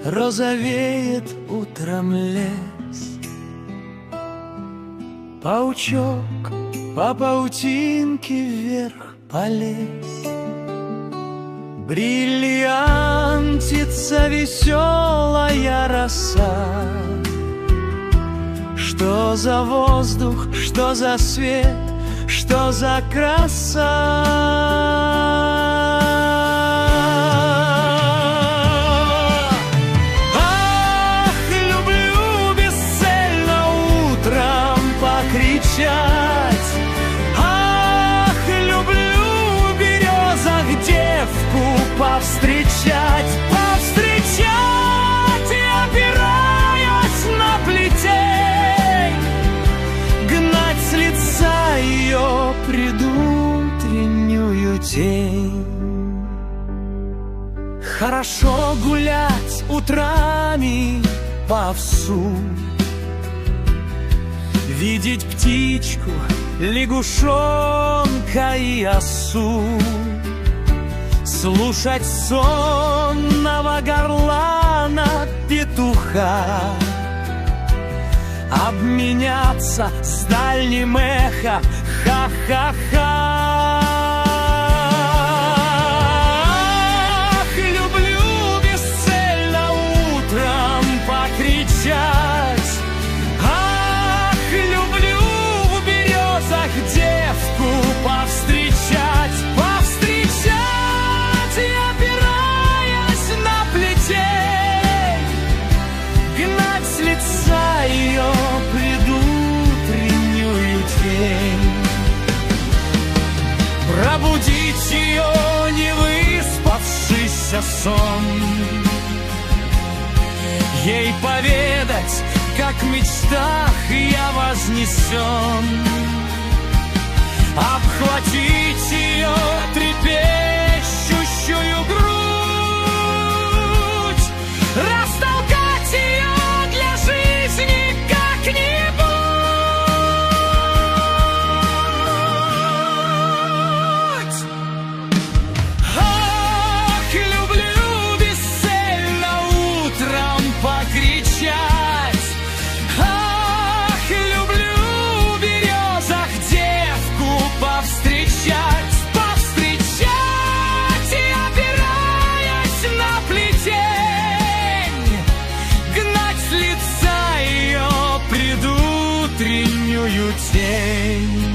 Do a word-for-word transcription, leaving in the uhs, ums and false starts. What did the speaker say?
розовеет утром лес. Паучок по паутинке вверх полез. Бриллиантица веселая роса. Что за воздух, что за свет, что за краса. Ах, люблю в березах девку повстречать, повстречать и, опираясь на плетень, гнать с лица ее предутреннюю тень. Хорошо гулять утрами повсю, видеть птичку, лягушонка и осу, слушать сонного горлана петуха, обменяться с дальним эхо ха-ха-ха. Ах, люблю бесцельно утром покричать. Девку повстречать, повстречать и, опираясь на плетень, гнать с лица ее предутреннюю тень. Пробудить ее невыспавшийся сон, ей поведать, как в мечтах я вознесен, обхватить ее трепещущую грудь, растолкать ее для жизни как-нибудь. Ах, люблю бесцельно утром покричать. Повстречать, повстречать и, опираясь на плетень, гнать с лица ее предутреннюю тень.